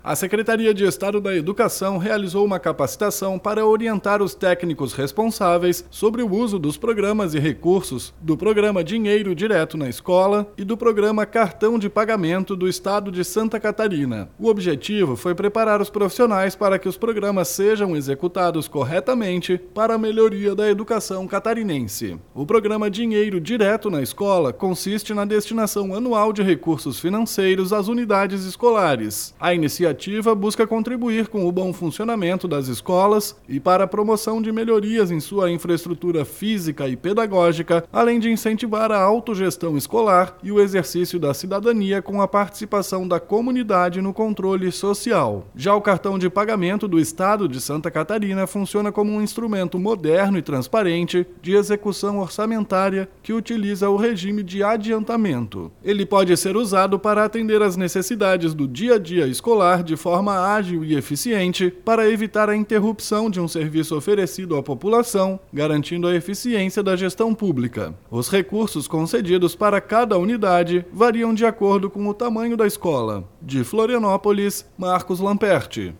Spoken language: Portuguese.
A Secretaria de Estado da Educação realizou uma capacitação para orientar os técnicos responsáveis sobre o uso dos programas e recursos do Programa Dinheiro Direto na Escola e do Programa Cartão de Pagamento do Estado de Santa Catarina. O objetivo foi preparar os profissionais para que os programas sejam executados corretamente para a melhoria da educação catarinense. O Programa Dinheiro Direto na Escola consiste na destinação anual de recursos financeiros às unidades escolares. A iniciativa busca contribuir com o bom funcionamento das escolas e para a promoção de melhorias em sua infraestrutura física e pedagógica, além de incentivar a autogestão escolar e o exercício da cidadania com a participação da comunidade no controle social. Já o cartão de pagamento do Estado de Santa Catarina funciona como um instrumento moderno e transparente de execução orçamentária que utiliza o regime de adiantamento. Ele pode ser usado para atender às necessidades do dia a dia escolar de forma ágil e eficiente para evitar a interrupção de um serviço oferecido à população, garantindo a eficiência da gestão pública. Os recursos concedidos para cada unidade variam de acordo com o tamanho da escola. De Florianópolis, Marcos Lamperti.